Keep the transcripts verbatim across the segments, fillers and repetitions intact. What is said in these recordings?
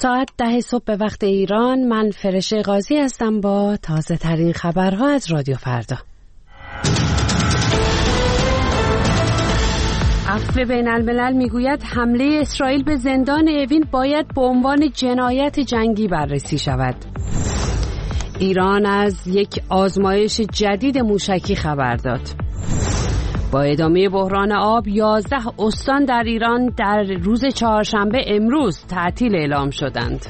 ساعت ده صبح به وقت ایران. من فرشه قاضی هستم با تازه ترین خبرها از رادیو فردا. عفو بین الملل میگوید حمله اسرائیل به زندان اوین باید به عنوان جنایت جنگی بررسی شود. ایران از یک آزمایش جدید موشکی خبر داد. با ادامه بحران آب یازده استان در ایران در روز چهارشنبه امروز تعطیل اعلام شدند.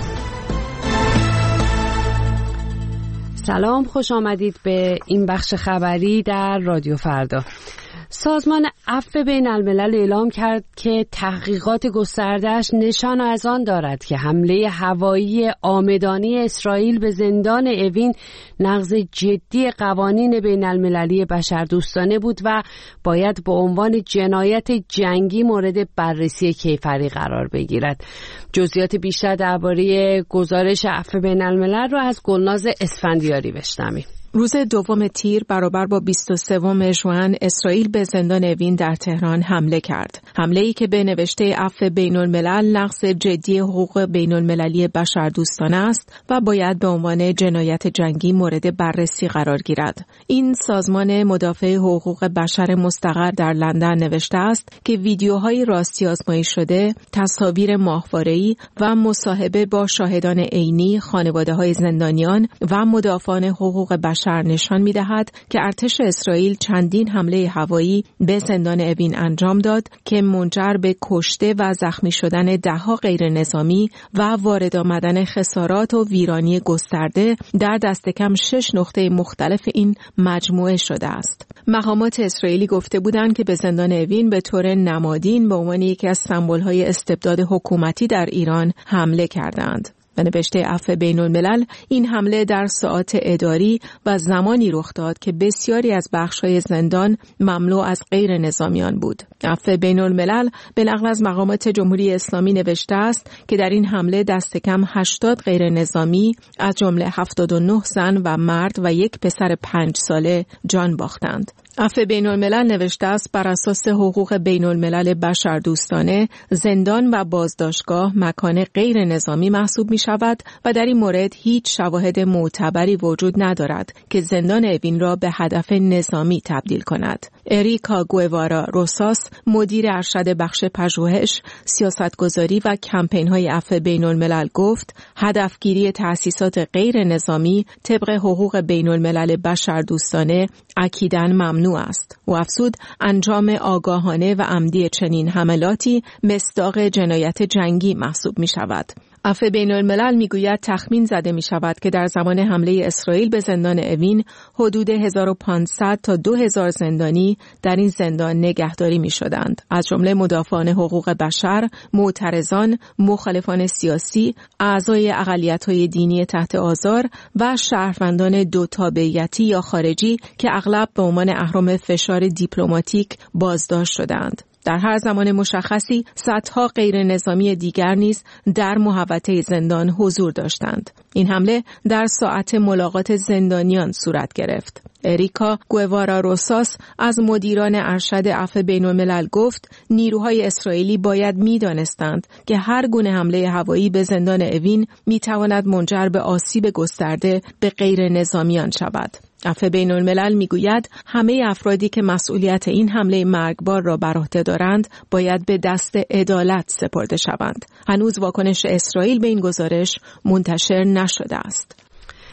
سلام، خوش آمدید به این بخش خبری در رادیو فردا. سازمان عفو بین الملل اعلام کرد که تحقیقات گسترده‌اش نشان از آن دارد که حمله هوایی عامدانه اسرائیل به زندان اوین نقض جدی قوانین بین المللی بشردوستانه بود و باید به عنوان جنایت جنگی مورد بررسی کیفری قرار بگیرد. جزئیات بیشتر درباره گزارش عفو بین الملل را از گلناز اسفندیاری بشنویم. روز دوم تیر برابر با بیست و سوم ژوئن اسرائیل به زندان اوین در تهران حمله کرد. حمله‌ای که به نوشته عفو بین الملل نقض جدی حقوق بین المللی بشردوستانه است و باید به عنوان جنایت جنگی مورد بررسی قرار گیرد. این سازمان مدافع حقوق بشر مستقر در لندن نوشته است که ویدیوهای راستی آزمایی شده، تصاویر ماهواره‌ای و مصاحبه با شاهدان عینی، خانواده‌های زندانیان و مدافعان حقوق بشر نشان می‌دهد که ارتش اسرائیل چندین حمله هوایی به زندان اوین انجام داد که منجر به کشته و زخمی شدن ده‌ها غیر نظامی و وارد آمدن خسارات و ویرانی گسترده در دست کم شش نقطه مختلف این مجموعه شده است. مقامات اسرائیلی گفته بودند که به زندان اوین به طور نمادین به عنوان یکی از سمبول‌های استبداد حکومتی در ایران حمله کردند. به نوشته عفو بین الملل این حمله در ساعات اداری و زمانی رخ داد که بسیاری از بخش‌های زندان مملو از غیر نظامیان بود. عفو بین الملل به نقل از مقامات جمهوری اسلامی نوشته است که در این حمله دست کم هشتاد غیر نظامی از جمله هفتاد و نه زن و مرد و یک پسر پنج ساله جان باختند. عفو بین الملل نوشته است بر اساس حقوق بین الملل بشردوستانه زندان و بازداشتگاه مکان غیر نظامی محسوب می شود و در این مورد هیچ شواهد معتبری وجود ندارد که زندان اوین را به هدف نظامی تبدیل کند. اریکا گوئوارا روساس، مدیر ارشد بخش پژوهش، سیاستگذاری و کمپین‌های عفو بین الملل گفت هدفگیری تأسیسات غیر نظامی طبق حقوق بین الملل بشردوستانه اکیداً ممنوع است. و افزود انجام آگاهانه و عمدی چنین حملاتی مصداق جنایت جنگی محسوب می شود. عفو بین الملل میگوید تخمین زده می شود که در زمان حمله اسرائیل به زندان اوین حدود هزار و پانصد تا دو هزار زندانی در این زندان نگهداری می شدند. از جمله مدافعان حقوق بشر، معترضان، مخالفان سیاسی، اعضای اقلیت‌های دینی تحت آزار و شهروندان دو تابعیتی یا خارجی که اغلب به عنوان اهرم فشار دیپلماتیک بازداشت شدند. در هر زمان مشخصی صدها غیر نظامی دیگر نیز در محوطه زندان حضور داشتند. این حمله در ساعت ملاقات زندانیان صورت گرفت. اریکا گوئوارا روساس از مدیران ارشد عفو بین الملل گفت نیروهای اسرائیلی باید می‌دانستند که هر گونه حمله هوایی به زندان اوین می‌تواند منجر به آسیب گسترده به غیر نظامیان شود. عفو بین الملل میگوید همه افرادی که مسئولیت این حمله مرگبار را بر عهده دارند باید به دست عدالت سپرده شوند. هنوز واکنش اسرائیل به این گزارش منتشر نشده است.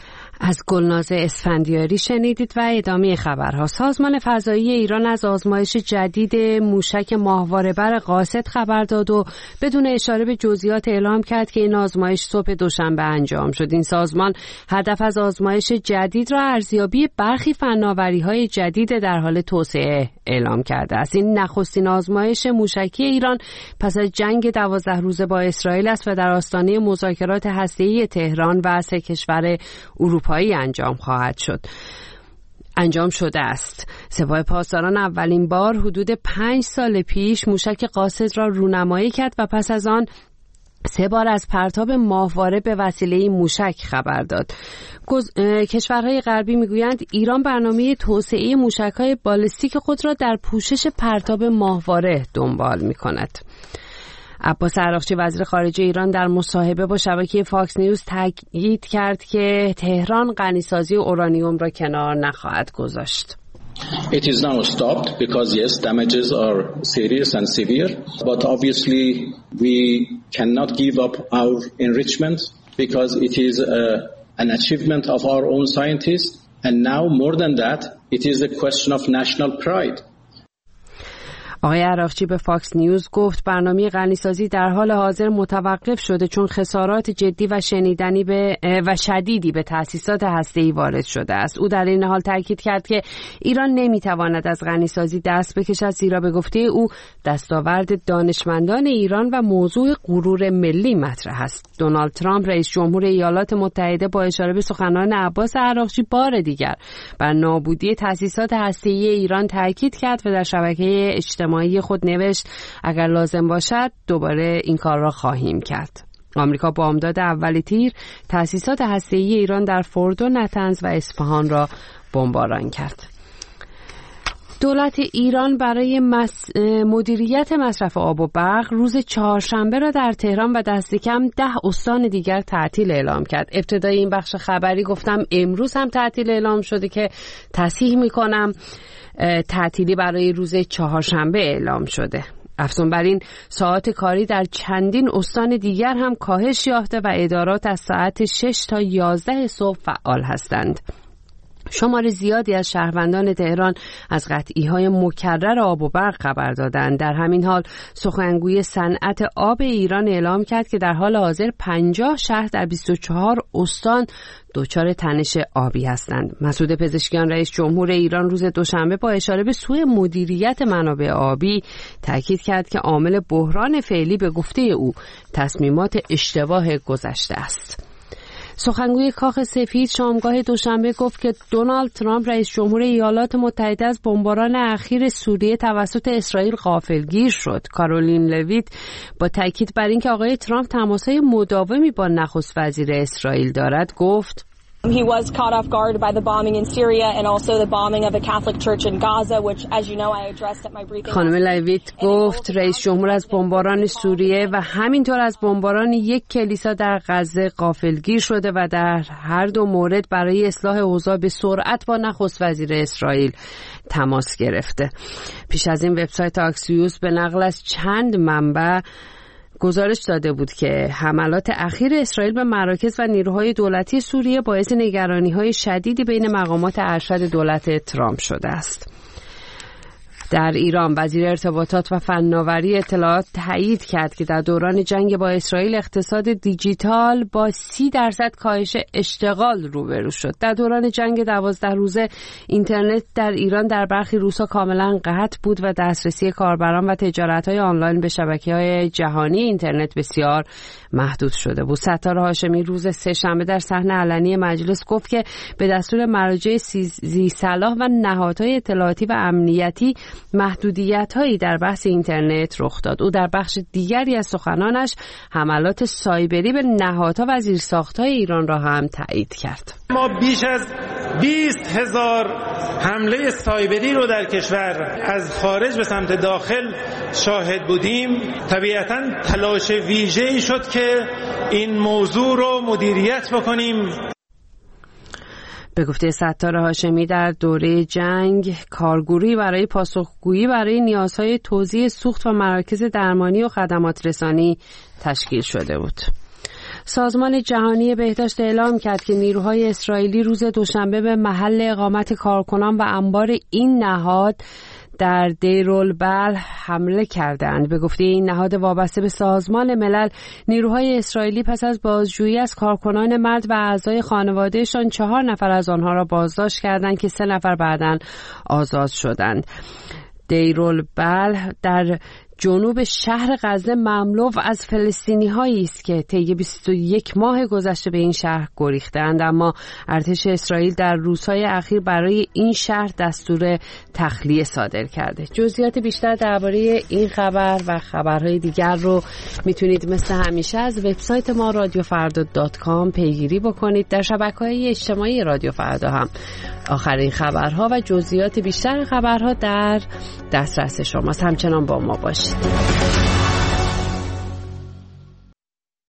از گلناز اسفندیاری شنیدید و ادامه خبرها. سازمان فضایی ایران از آزمایش جدید موشک ماهواره‌بر قاصد خبر داد و بدون اشاره به جزئیات اعلام کرد که این آزمایش صبح دوشنبه انجام شد. این سازمان هدف از آزمایش جدید را ارزیابی برخی فناوری‌های جدید در حال توسعه اعلام کرده است. این نخستین آزمایش موشکی ایران پس از جنگ دوازده روزه با اسرائیل است و در آستانه مذاکرات هسته‌ای تهران و سه کشور اروپایی انجام خواهد شد. انجام شده است. سپاه پاسداران اولین بار حدود پنج سال پیش موشک قاصد را رونمایی کرد و پس از آن سه بار از پرتاب ماهواره به وسیله این موشک خبر داد. کشورهای غربی میگویند ایران برنامه توسعه موشک‌های بالستیک خود را در پوشش پرتاب ماهواره دنبال می‌کند. عباس عراقچی وزیر خارجه ایران در مصاحبه با شبکه فاکس نیوز تاکید کرد که تهران غنیسازی اورانیوم را کنار نخواهد گذاشت. It is now stopped because yes, damages are serious and severe, but obviously we cannot give up our enrichment because it is a, an achievement of our own scientists, and now more than that, it is a question of national pride. آقای عراقچی به فاکس نیوز گفت برنامه غنیسازی در حال حاضر متوقف شده چون خسارات جدی و شنیدنی به و شدیدی به تأسیسات هسته‌ای وارد شده است. او در این حال تاکید کرد که ایران نمیتواند از غنیسازی دست بکشد، زیرا به گفته او دستاورد دانشمندان ایران و موضوع غرور ملی مطرح است. دونالد ترامپ رئیس جمهور ایالات متحده با اشاره به سخنان عباس عراقچی بار دیگر بر نابودی تأسیسات هسته‌ای ایران تاکید کرد و در شبکه اجتماعی خود نوشت اگر لازم باشد دوباره این کار را خواهیم کرد. آمریکا بامداد اولی تیر تأسیسات هسته‌ای ایران در فوردو، نتنز و اصفهان را بمباران کرد. دولت ایران برای مس... مدیریت مصرف آب و برق روز چهارشنبه را در تهران و دست کم ده استان دیگر تعطیل اعلام کرد. ابتدای این بخش خبری گفتم امروز هم تعطیل اعلام شده که تصحیح میکنم تعطیلی برای روز چهارشنبه اعلام شده. افزون بر این ساعات کاری در چندین استان دیگر هم کاهش یافته و ادارات از ساعت شش تا یازده صبح فعال هستند. شمار زیادی از شهروندان تهران از قطعی‌های مکرر آب و برق خبر دادند. در همین حال سخنگوی صنعت آب ایران اعلام کرد که در حال حاضر پنجاه شهر در بیست و چهار استان دچار تنش آبی هستند. مسعود پزشکیان رئیس جمهور ایران روز دوشنبه با اشاره به سوء مدیریت منابع آبی تاکید کرد که عامل بحران فعلی به گفته او تصمیمات اشتباه گذشته است. سخنگوی کاخ سفید شامگاه دوشنبه گفت که دونالد ترامپ رئیس جمهور ایالات متحده از بمباران اخیر سوریه توسط اسرائیل غافلگیر شد. کارولین لویت با تاکید بر اینکه آقای ترامپ تماسهای مداومی با نخست وزیر اسرائیل دارد گفت He was caught off guard by the bombing in Syria and also the bombing of a Catholic church in Gaza, which, as you know, I addressed at my briefing. خانم لویت گفت رئیس جمهور از بمباران سوریه و همینطور از بمباران یک کلیسا در غزه غافلگیر شده و در هر دو مورد برای اصلاح اوضاع به سرعت با نخست وزیر اسرائیل تماس گرفته. پیش از این وبسایت آکسیوس به نقل از چند منبع گزارش داده بود که حملات اخیر اسرائیل به مراکز و نیروهای دولتی سوریه باعث نگرانی‌های شدیدی بین مقامات ارشد دولت ترامپ شده است. در ایران وزیر ارتباطات و فناوری اطلاعات تایید کرد که در دوران جنگ با اسرائیل اقتصاد دیجیتال با سی درصد کاهش اشتغال روبرو شد. در دوران جنگ دوازده روزه اینترنت در ایران در برخی روزها کاملا قطع بود و دسترسی کاربران و تجارت‌های آنلاین به شبکه‌های جهانی اینترنت بسیار محدود شده بود. ستار هاشمی روز سه‌شنبه در صحن علنی مجلس گفت که به دستور مراجع ذی‌صلاح و نهادهای اطلاعاتی و امنیتی محدودیت‌هایی در بحث اینترنت رخ داد. او در بخش دیگری از سخنانش حملات سایبری به نهادها و زیرساخت‌های ایران را هم تایید کرد. ما بیش از بیست هزار حمله سایبری رو در کشور از خارج به سمت داخل شاهد بودیم. طبیعتاً تلاش ویژه‌ای شد که این موضوع رو مدیریت بکنیم. به گفته ستار هاشمی در دوره جنگ کارگروهی برای پاسخگویی برای نیازهای توزیع سوخت و مراکز درمانی و خدمات رسانی تشکیل شده بود. سازمان جهانی بهداشت اعلام کرد که نیروهای اسرائیلی روز دوشنبه به محل اقامت کارکنان و انبار این نهاد در دیرالبلح حمله کردند. به گفته این نهاد وابسته به سازمان ملل، نیروهای اسرائیلی پس از بازجویی از کارکنان مرد و اعضای خانوادهشان چهار نفر از آنها را بازداشت کردند که سه نفر بعداً آزاد شدند. دیرالبلح در جنوب شهر غزه مملو از فلسطینی‌هایی است که طی بیست و یک ماه گذشته به این شهر گریختند، اما ارتش اسرائیل در روزهای اخیر برای این شهر دستور تخلیه صادر کرده. جزئیات بیشتر درباره این خبر و خبرهای دیگر رو میتونید مثل همیشه از وبسایت ما رادیو فردا دات کام پیگیری بکنید. در شبکه‌های اجتماعی رادیو فردا هم آخرین خبرها و جزئیات بیشتر خبرها در دسترس شماست. همچنان با ما باشید.